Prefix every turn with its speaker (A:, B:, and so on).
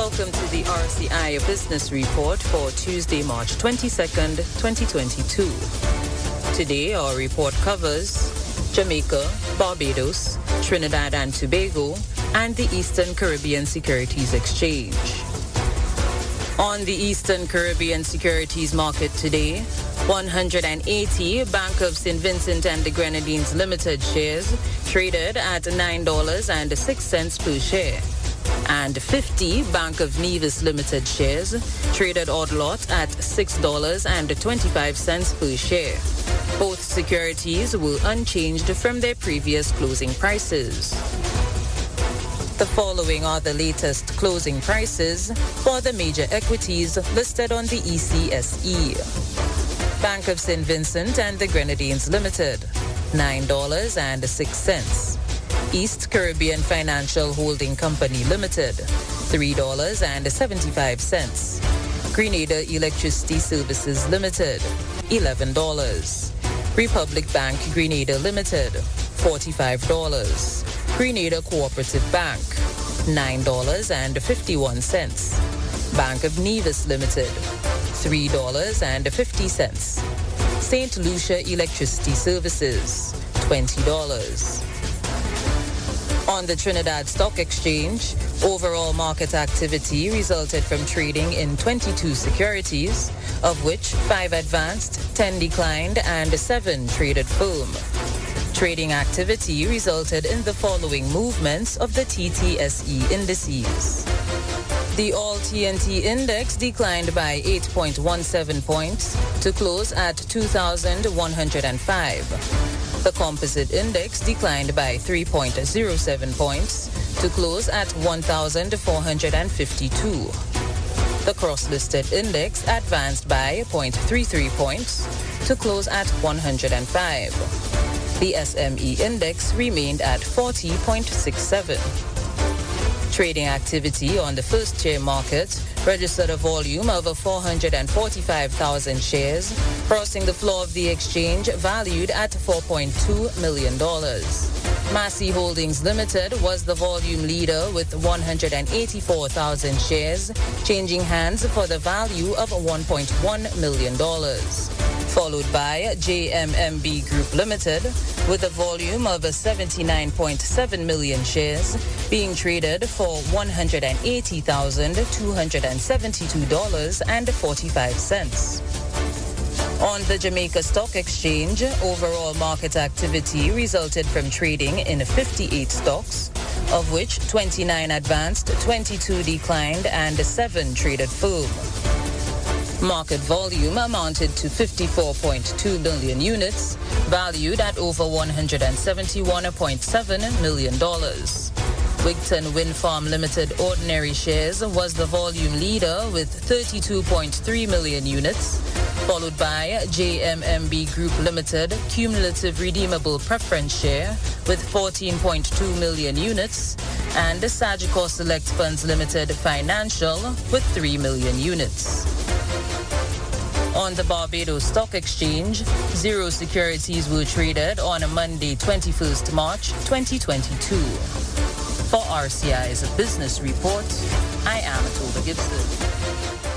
A: Welcome to the RCI Business Report for Tuesday, March 22nd, 2022. Today, our report covers Jamaica, Barbados, Trinidad and Tobago, and the Eastern Caribbean Securities Exchange. On the Eastern Caribbean Securities Market today, 180 Bank of St. Vincent and the Grenadines Limited shares traded at $9.06 per share, and 50 Bank of Nevis Limited shares traded odd lot at $6.25 per share. Both securities were unchanged from their previous closing prices. The following are the latest closing prices for the major equities listed on the ECSE. Bank of St. Vincent and the Grenadines Limited, $9.06. East Caribbean Financial Holding Company Limited, $3.75. Grenada Electricity Services Limited, $11. Republic Bank Grenada Limited, $45. Grenada Cooperative Bank, $9.51. Bank of Nevis Limited, $3.50. St. Lucia Electricity Services, $20. On the Trinidad Stock Exchange, overall market activity resulted from trading in 22 securities, of which 5 advanced, 10 declined, and 7 traded firm. Trading activity resulted in the following movements of the TTSE indices. The All-TNT Index declined by 8.17 points to close at 2,105. The Composite Index declined by 3.07 points to close at 1,452. The Cross-Listed Index advanced by 0.33 points to close at 105. The SME Index remained at 40.67. Trading activity on the first-tier market registered a volume of 445,000 shares, crossing the floor of the exchange valued at $4.2 million. Massey Holdings Limited was the volume leader with 184,000 shares, changing hands for the value of $1.1 million. Followed by JMMB Group Limited with a volume of 79.7 million shares being traded for $180,272.45. On the Jamaica Stock Exchange, overall market activity resulted from trading in 58 stocks, of which 29 advanced, 22 declined, and 7 traded firm. Market volume amounted to 54.2 million units, valued at over $171.7 million. Wigton Wind Farm Limited ordinary shares was the volume leader with 32.3 million units, followed by JMMB Group Limited cumulative redeemable preference share with 14.2 million units, and Sagicor Select Funds Limited Financial with 3 million units. On the Barbados Stock Exchange, 0 securities were traded on Monday, 21st March 2022. For RCI's Business Report, I am Atoba Gibson.